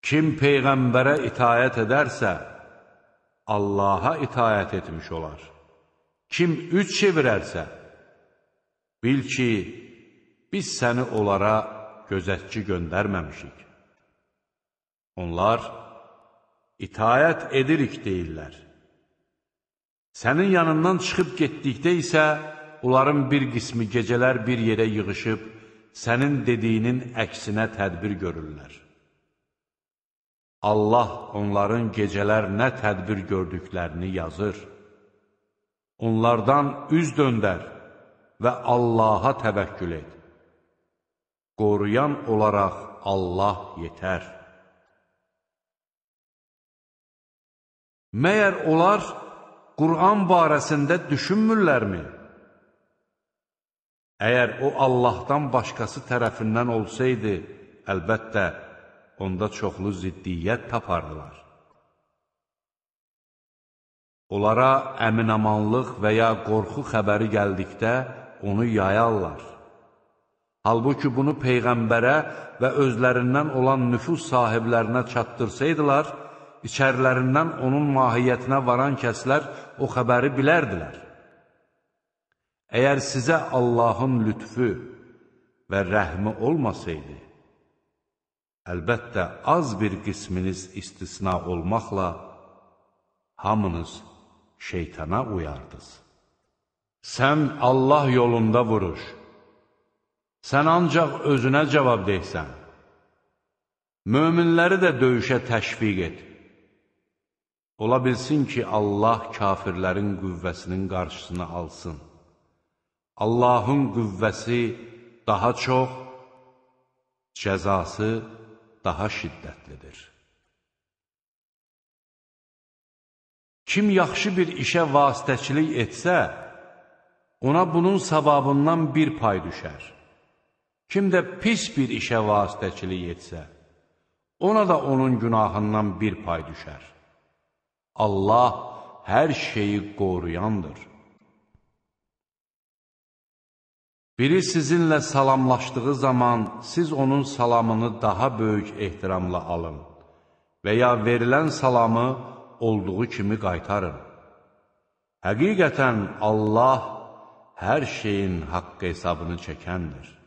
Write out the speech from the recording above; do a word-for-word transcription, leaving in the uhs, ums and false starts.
Kim Peyğəmbərə itayət edərsə, Allaha itayət etmiş olar. Kim üç çevirərsə, bil ki, biz səni onlara gözətçi göndərməmişik. Onlar itayət edirik deyirlər. Sənin yanından çıxıb getdikdə isə, onların bir qismi gecələr bir yerə yığışıb, sənin dediyinin əksinə tədbir görürlər. Allah onların gecələr nə tədbir gördüklərini yazır. Onlardan üz döndər və Allaha təvəkkül et. Qoruyan olaraq Allah yetər. Məyər onlar Qur'an barəsində düşünmürlərmi? Əgər o Allahdan başqası tərəfindən olsaydı, əlbəttə, onda çoxlu ziddiyyət tapardılar. Onlara əminamanlıq və ya qorxu xəbəri gəldikdə onu yayarlar. Halbuki bunu Peyğəmbərə və özlərindən olan nüfuz sahiblərinə çatdırsaydılar, içərilərindən onun mahiyyətinə varan kəslər o xəbəri bilərdilər. Əgər sizə Allahın lütfü və rəhmi olmasaydı, əlbəttə az bir qisminiz istisna olmaqla hamınız şeytana uyardınız. Sən Allah yolunda vuruş, sən ancaq özünə cavab deysən. Möminləri də döyüşə təşviq et. Ola bilsin ki, Allah kafirlərin qüvvəsinin qarşısını alsın. Allahın qüvvəsi daha çox, cəzası daha şiddətlidir. Kim yaxşı bir işə vasitəçilik etsə, ona bunun savabından bir pay düşər. Kim də pis bir işə vasitəçilik etsə, ona da onun günahından bir pay düşər. Allah hər şeyi qoruyandır. Biri sizinlə salamlaşdığı zaman siz onun salamını daha böyük ehtiramla alın və ya verilən salamı olduğu kimi qaytarın. Həqiqətən Allah hər şeyin haqq hesabını çəkəndir.